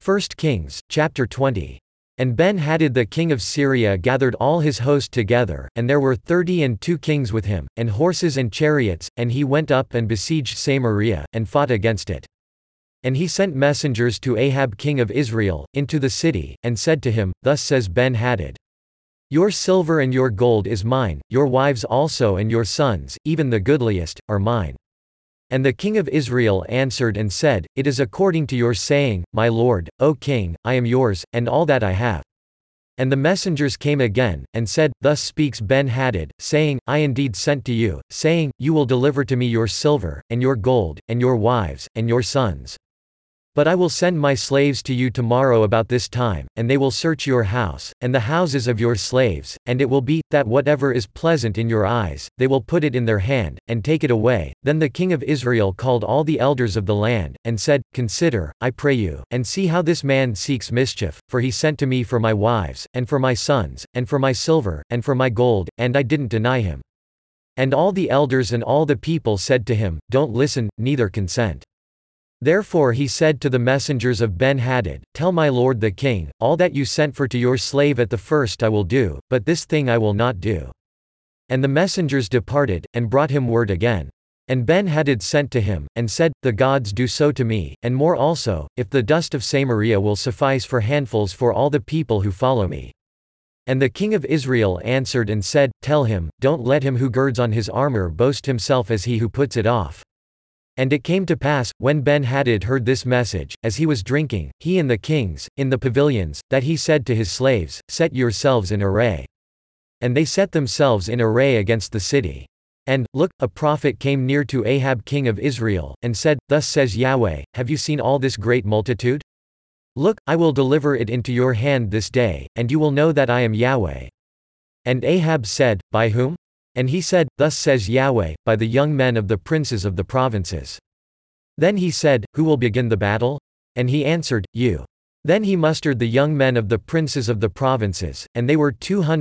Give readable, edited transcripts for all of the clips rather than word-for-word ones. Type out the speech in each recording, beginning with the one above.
1 Kings, chapter 20. And Ben-Hadad the king of Syria gathered all his host together, and there were 32 kings with him, and horses and chariots, and he went up and besieged Samaria, and fought against it. And he sent messengers to Ahab king of Israel, into the city, and said to him, Thus says Ben-Hadad, Your silver and your gold is mine, your wives also and your sons, even the goodliest, are mine. And the king of Israel answered and said, It is according to your saying, my lord, O king, I am yours, and all that I have. And the messengers came again, and said, Thus speaks Ben-Hadad, saying, I indeed sent to you, saying, You will deliver to me your silver, and your gold, and your wives, and your sons. But I will send my slaves to you tomorrow about this time, and they will search your house, and the houses of your slaves, and it will be, that whatever is pleasant in your eyes, they will put it in their hand, and take it away. Then the king of Israel called all the elders of the land, and said, Consider, I pray you, and see how this man seeks mischief, for he sent to me for my wives, and for my sons, and for my silver, and for my gold, and I didn't deny him. And all the elders and all the people said to him, Don't listen, neither consent. Therefore he said to the messengers of Ben-Hadad, Tell my lord the king, all that you sent for to your slave at the first I will do, but this thing I will not do. And the messengers departed, and brought him word again. And Ben-Hadad sent to him, and said, The gods do so to me, and more also, if the dust of Samaria will suffice for handfuls for all the people who follow me. And the king of Israel answered and said, Tell him, Don't let him who girds on his armor boast himself as he who puts it off. And it came to pass, when Ben-Hadad heard this message, as he was drinking, he and the kings, in the pavilions, that he said to his slaves, Set yourselves in array. And they set themselves in array against the city. And, look, a prophet came near to Ahab king of Israel, and said, Thus says Yahweh, Have you seen all this great multitude? Look, I will deliver it into your hand this day, and you will know that I am Yahweh. And Ahab said, By whom? And he said, Thus says Yahweh, by the young men of the princes of the provinces. Then he said, Who will begin the battle? And he answered, You. Then he mustered the young men of the princes of the provinces, and they were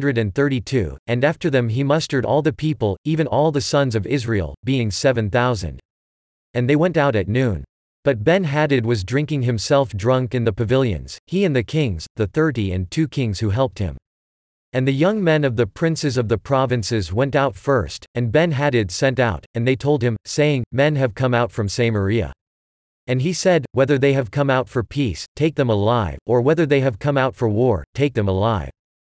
232, and after them he mustered all the people, even all the sons of Israel, being 7,000. And they went out at noon. But Ben-Hadad was drinking himself drunk in the pavilions, he and the kings, the 32 kings who helped him. And the young men of the princes of the provinces went out first, and Ben-Hadad sent out, and they told him, saying, Men have come out from Samaria. And he said, Whether they have come out for peace, take them alive, or whether they have come out for war, take them alive.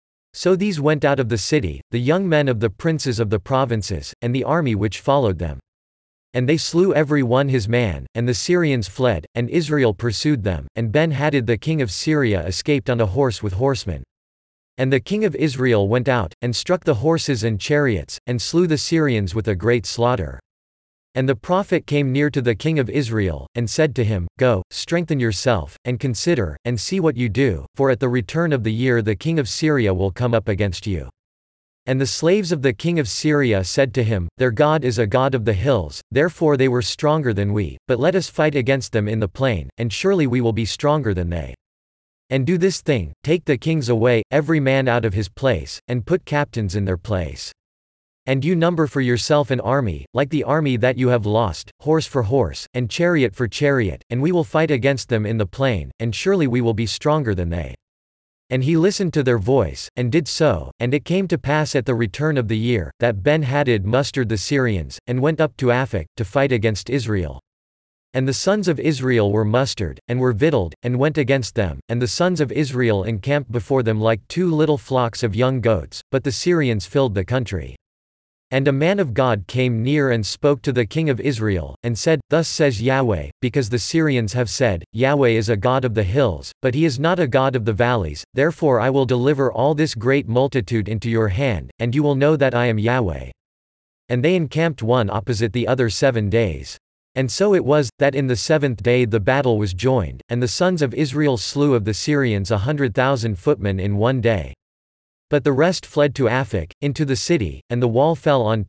So these went out of the city, the young men of the princes of the provinces, and the army which followed them. And they slew every one his man, and the Syrians fled, and Israel pursued them, and Ben-Hadad the king of Syria escaped on a horse with horsemen. And the king of Israel went out, and struck the horses and chariots, and slew the Syrians with a great slaughter. And the prophet came near to the king of Israel, and said to him, Go, strengthen yourself, and consider, and see what you do, for at the return of the year the king of Syria will come up against you. And the slaves of the king of Syria said to him, Their God is a God of the hills, therefore they were stronger than we, but let us fight against them in the plain, and surely we will be stronger than they. And do this thing, take the kings away, every man out of his place, and put captains in their place. And you number for yourself an army, like the army that you have lost, horse for horse, and chariot for chariot, and we will fight against them in the plain, and surely we will be stronger than they. And he listened to their voice, and did so, and it came to pass at the return of the year, that Ben-Hadad mustered the Syrians, and went up to Aphek, to fight against Israel. And the sons of Israel were mustered, and were victualled, and went against them, and the sons of Israel encamped before them like 2 little flocks of young goats, but the Syrians filled the country. And a man of God came near and spoke to the king of Israel, and said, Thus says Yahweh, because the Syrians have said, Yahweh is a God of the hills, but he is not a God of the valleys, therefore I will deliver all this great multitude into your hand, and you will know that I am Yahweh. And they encamped one opposite the other 7 days. And so it was, that in the 7th day the battle was joined, and the sons of Israel slew of the Syrians 100,000 footmen in one day. But the rest fled to Aphek, into the city, and the wall fell on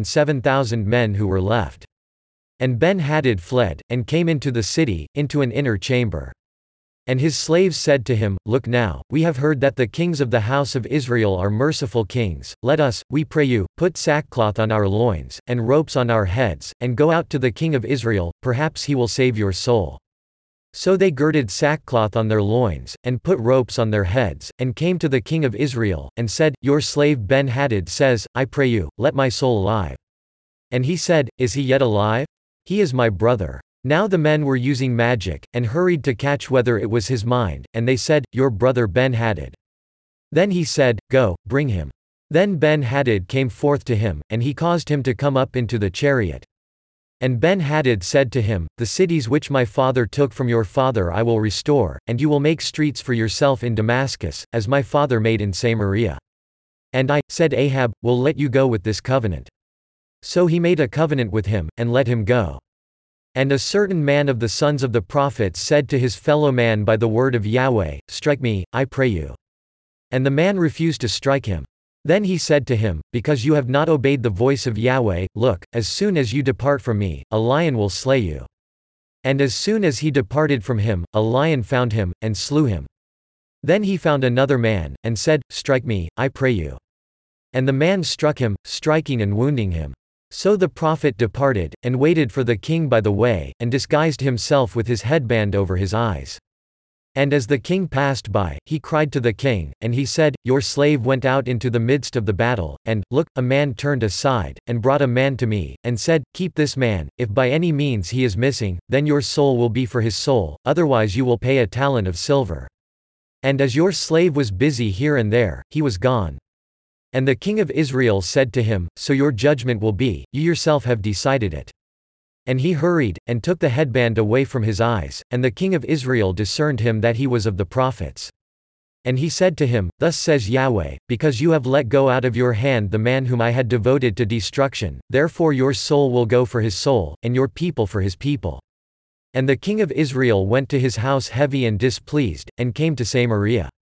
27,000 men who were left. And Ben-Hadad fled, and came into the city, into an inner chamber. And his slaves said to him, Look now, we have heard that the kings of the house of Israel are merciful kings, let us, we pray you, put sackcloth on our loins, and ropes on our heads, and go out to the king of Israel, perhaps he will save your soul. So they girded sackcloth on their loins, and put ropes on their heads, and came to the king of Israel, and said, Your slave Ben-Hadad says, I pray you, let my soul alive. And he said, Is he yet alive? He is my brother. Now the men were using magic, and hurried to catch whether it was his mind, and they said, Your brother Ben-Hadad. Then he said, Go, bring him. Then Ben-Hadad came forth to him, and he caused him to come up into the chariot. And Ben-Hadad said to him, The cities which my father took from your father I will restore, and you will make streets for yourself in Damascus, as my father made in Samaria. And I, said Ahab, will let you go with this covenant. So he made a covenant with him, and let him go. And a certain man of the sons of the prophets said to his fellow man by the word of Yahweh, Strike me, I pray you. And the man refused to strike him. Then he said to him, Because you have not obeyed the voice of Yahweh, look, as soon as you depart from me, a lion will slay you. And as soon as he departed from him, a lion found him, and slew him. Then he found another man, and said, Strike me, I pray you. And the man struck him, striking and wounding him. So the prophet departed, and waited for the king by the way, and disguised himself with his headband over his eyes. And as the king passed by, he cried to the king, and he said, Your slave went out into the midst of the battle, and, look, a man turned aside, and brought a man to me, and said, Keep this man, if by any means he is missing, then your soul will be for his soul, otherwise you will pay a talent of silver. And as your slave was busy here and there, he was gone. And the king of Israel said to him, So your judgment will be, you yourself have decided it. And he hurried, and took the headband away from his eyes, and the king of Israel discerned him that he was of the prophets. And he said to him, Thus says Yahweh, Because you have let go out of your hand the man whom I had devoted to destruction, therefore your soul will go for his soul, and your people for his people. And the king of Israel went to his house heavy and displeased, and came to Samaria.